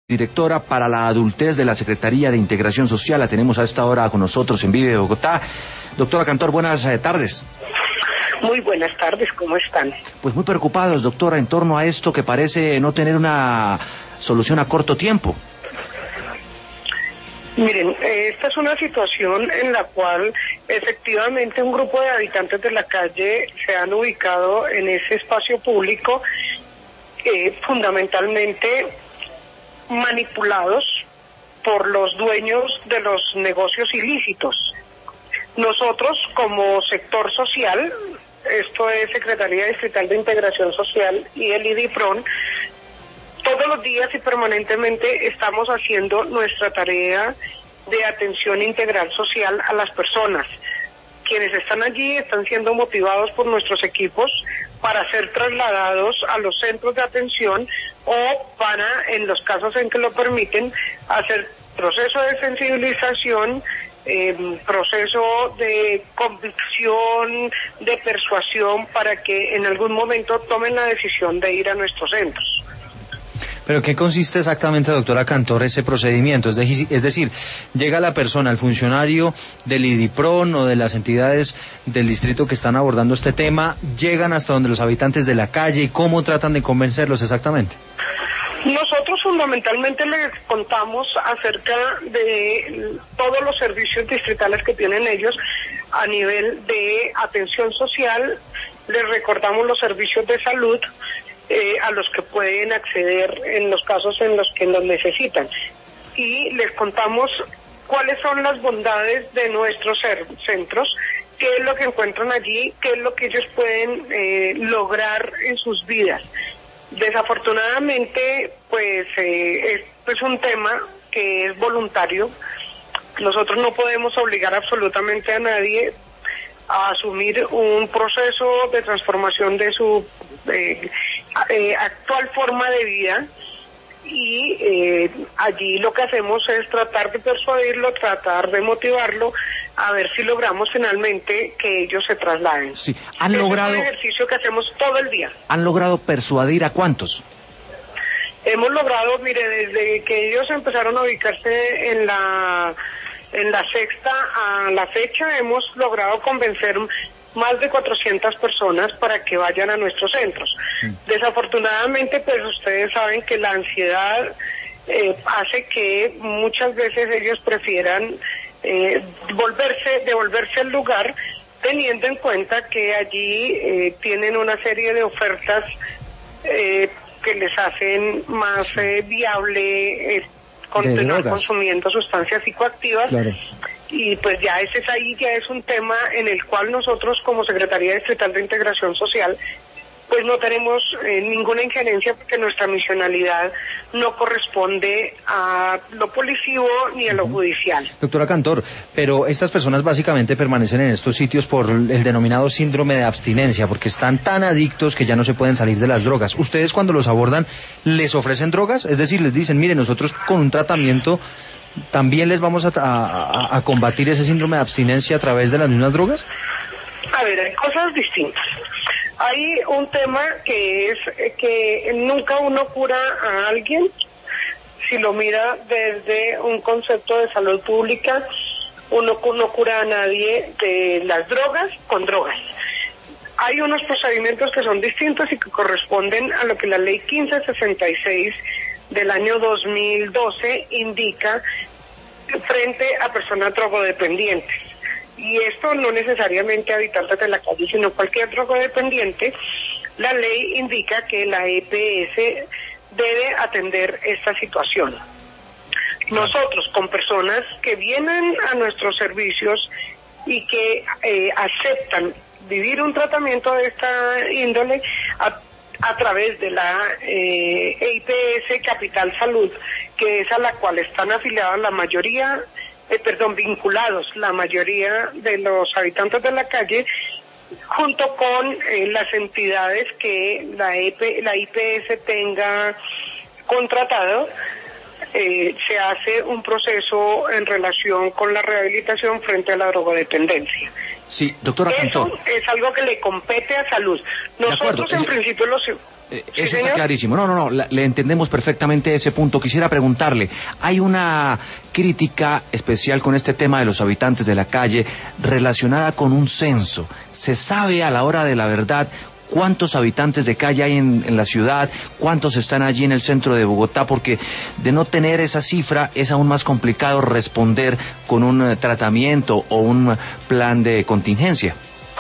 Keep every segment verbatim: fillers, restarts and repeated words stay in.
Directora para la adultez de la Secretaría de Integración Social, la tenemos a esta hora con nosotros en Vive Bogotá. Doctora Cantor, buenas eh, tardes. Muy buenas tardes, ¿cómo están? Pues muy preocupados, doctora, en torno a esto que parece no tener una solución a corto tiempo. Miren, esta es una situación en la cual efectivamente un grupo de habitantes de la calle se han ubicado en ese espacio público, eh, fundamentalmente manipulados por los dueños de los negocios ilícitos. Nosotros, como sector social, esto es Secretaría Distrital de Integración Social y el IDIPRON, todos los días y permanentemente estamos haciendo nuestra tarea de atención integral social a las personas. Quienes están allí están siendo motivados por nuestros equipos para ser trasladados a los centros de atención o para, en los casos en que lo permiten, hacer proceso de sensibilización, eh, proceso de convicción, de persuasión, para que en algún momento tomen la decisión de ir a nuestros centros. ¿Pero qué consiste exactamente, doctora Cantor, ese procedimiento? Es, de, es decir, llega la persona, el funcionario del IDIPRON o de las entidades del distrito que están abordando este tema, llegan hasta donde los habitantes de la calle, y ¿cómo tratan de convencerlos exactamente? Nosotros fundamentalmente les contamos acerca de todos los servicios distritales que tienen ellos a nivel de atención social, les recordamos los servicios de salud, Eh, a los que pueden acceder en los casos en los que los necesitan, y les contamos cuáles son las bondades de nuestros centros, qué es lo que encuentran allí, qué es lo que ellos pueden eh, lograr en sus vidas. Desafortunadamente, pues eh, esto es un tema que es voluntario. Nosotros no podemos obligar absolutamente a nadie a asumir un proceso de transformación de su eh, eh, actual forma de vida, y eh, allí lo que hacemos es tratar de persuadirlo, tratar de motivarlo, a ver si logramos finalmente que ellos se trasladen. Sí, han Ese logrado... es un ejercicio que hacemos todo el día. ¿Han logrado persuadir a cuántos? Hemos logrado, mire, desde que ellos empezaron a ubicarse en la... En la sexta a la fecha hemos logrado convencer más de cuatrocientas personas para que vayan a nuestros centros. Mm. Desafortunadamente, pues ustedes saben que la ansiedad eh, hace que muchas veces ellos prefieran eh, volverse, devolverse al lugar, teniendo en cuenta que allí eh, tienen una serie de ofertas eh, que les hacen más eh, viable eh, continuar consumiendo sustancias psicoactivas. Claro. Y pues ya ese es ahí, ya es un tema en el cual nosotros como Secretaría Distrital de Integración Social pues no tenemos eh, ninguna injerencia, porque nuestra misionalidad no corresponde a lo policivo ni a lo uh-huh. judicial. Doctora Cantor, pero estas personas básicamente permanecen en estos sitios por el denominado síndrome de abstinencia, porque están tan adictos que ya no se pueden salir de las drogas. ¿Ustedes cuando los abordan les ofrecen drogas? Es decir, les dicen, mire, nosotros con un tratamiento también les vamos a, a, a combatir ese síndrome de abstinencia a través de las mismas drogas. A ver, hay cosas distintas. Hay un tema que es que nunca uno cura a alguien si lo mira desde un concepto de salud pública. Uno no cura a nadie de las drogas con drogas. Hay unos procedimientos que son distintos y que corresponden a lo que la ley quince sesenta y seis del año dos mil doce indica frente a personas drogodependientes. Y esto no necesariamente habitantes de la calle, sino cualquier drogodependiente. La ley indica que la E P S debe atender esta situación. Nosotros, con personas que vienen a nuestros servicios y que eh, aceptan vivir un tratamiento de esta índole a, a través de la eh, E P S Capital Salud, que es a la cual están afiliados la mayoría Eh, perdón, vinculados la mayoría de los habitantes de la calle, junto con eh, las entidades que la, E P, la I P S tenga contratado, eh, se hace un proceso en relación con la rehabilitación frente a la drogodependencia. Sí, doctora Cantor. Eso es algo que le compete a salud. Nosotros en principio los... Eh, ¿Sí, eso señor? Está clarísimo. No, no, no, la, le entendemos perfectamente ese punto. Quisiera preguntarle, hay una crítica especial con este tema de los habitantes de la calle relacionada con un censo. ¿Se sabe a la hora de la verdad cuántos habitantes de calle hay en, en la ciudad, cuántos están allí en el centro de Bogotá? Porque de no tener esa cifra es aún más complicado responder con un uh, tratamiento o un plan de contingencia.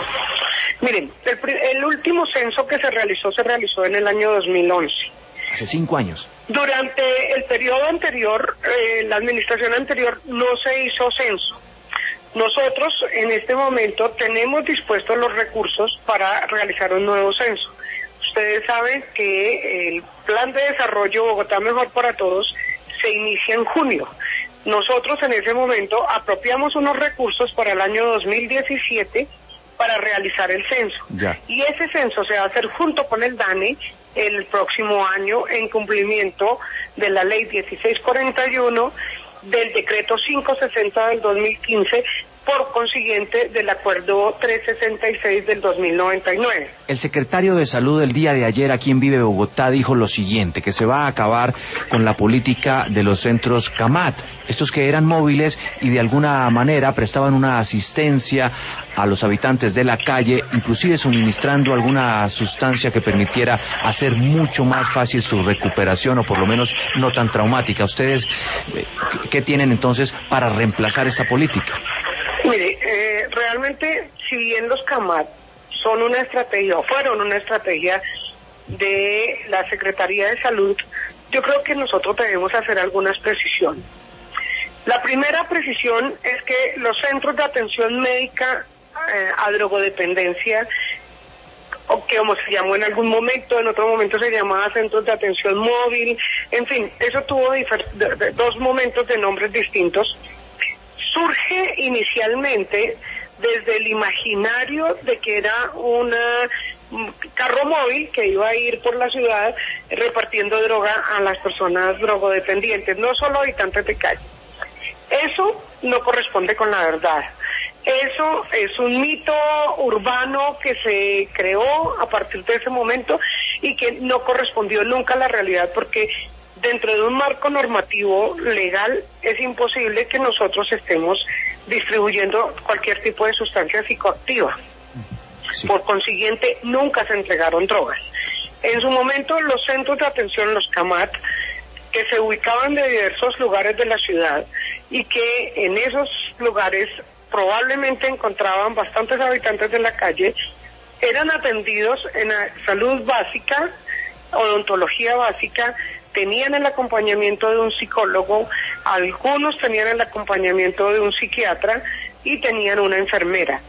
Miren, el, el último censo que se realizó, se realizó en el año dos mil once. Hace cinco años. Durante el periodo anterior, eh, la administración anterior, no se hizo censo. Nosotros, en este momento, tenemos dispuestos los recursos para realizar un nuevo censo. Ustedes saben que el Plan de Desarrollo Bogotá Mejor para Todos se inicia en junio. Nosotros, en ese momento, apropiamos unos recursos para el año dos mil diecisiete para realizar el censo. Ya. Y ese censo se va a hacer junto con el DANE el próximo año en cumplimiento de la ley dieciséis cuarenta y uno, del decreto quinientos sesenta del dos mil quince, por consiguiente del acuerdo trescientos sesenta y seis del dos mil noventa y nueve. El secretario de Salud el día de ayer aquí en Vive Bogotá dijo lo siguiente, que se va a acabar con la política de los centros CAMAT, estos que eran móviles y de alguna manera prestaban una asistencia a los habitantes de la calle, inclusive suministrando alguna sustancia que permitiera hacer mucho más fácil su recuperación o por lo menos no tan traumática. ¿Ustedes qué tienen entonces para reemplazar esta política? Mire, eh, realmente, si bien los CAMAT son una estrategia, o fueron una estrategia de la Secretaría de Salud, yo creo que nosotros debemos hacer algunas precisiones. La primera precisión es que los centros de atención médica eh, a drogodependencia, o que como se llamó en algún momento, en otro momento se llamaba centros de atención móvil, en fin, eso tuvo difer- de, de, dos momentos de nombres distintos. Surge inicialmente desde el imaginario de que era un carro móvil que iba a ir por la ciudad repartiendo droga a las personas drogodependientes, no solo habitantes de calle. Eso no corresponde con la verdad. Eso es un mito urbano que se creó a partir de ese momento y que no correspondió nunca a la realidad, porque dentro de un marco normativo legal es imposible que nosotros estemos distribuyendo cualquier tipo de sustancia psicoactiva. Sí. Por consiguiente, nunca se entregaron drogas. En su momento, los centros de atención, los CAMAT, que se ubicaban de diversos lugares de la ciudad y que en esos lugares probablemente encontraban bastantes habitantes de la calle, eran atendidos en salud básica, odontología básica, tenían el acompañamiento de un psicólogo, algunos tenían el acompañamiento de un psiquiatra y tenían una enfermera.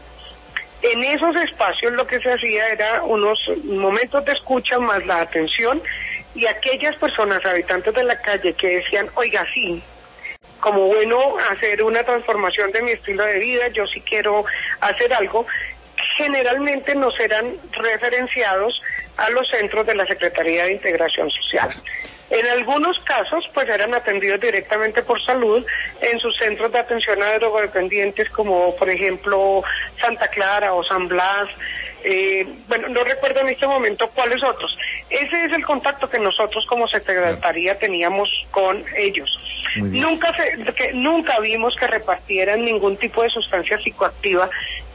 En esos espacios lo que se hacía era unos momentos de escucha más la atención, y aquellas personas habitantes de la calle que decían, oiga, sí, como bueno hacer una transformación de mi estilo de vida, yo sí quiero hacer algo, generalmente nos eran referenciados a los centros de la Secretaría de Integración Social. En algunos casos, pues eran atendidos directamente por salud en sus centros de atención a drogodependientes, como por ejemplo Santa Clara o San Blas. Eh, bueno, no recuerdo en este momento cuáles otros. Ese es el contacto que nosotros como Secretaría teníamos con ellos. Nunca, se, que, nunca vimos que repartieran ningún tipo de sustancia psicoactiva.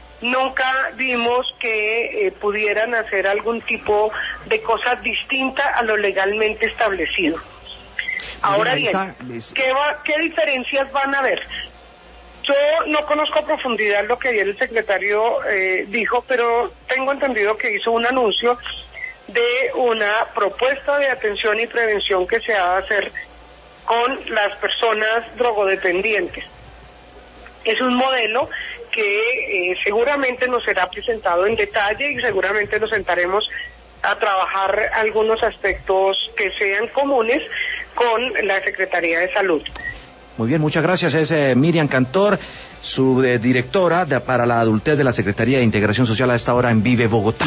Nunca vimos que eh, pudieran hacer algún tipo de cosa distinta a lo legalmente establecido. Ahora bien, ¿qué, va, ¿qué diferencias van a haber? Yo no conozco a profundidad lo que ayer el secretario eh, dijo, pero tengo entendido que hizo un anuncio de una propuesta de atención y prevención que se va a hacer con las personas drogodependientes. Es un modelo que eh, seguramente nos será presentado en detalle y seguramente nos sentaremos a trabajar algunos aspectos que sean comunes con la Secretaría de Salud. Muy bien, muchas gracias. Es eh, Miriam Cantor, subdirectora de, para la adultez de la Secretaría de Integración Social, a esta hora en Vive Bogotá.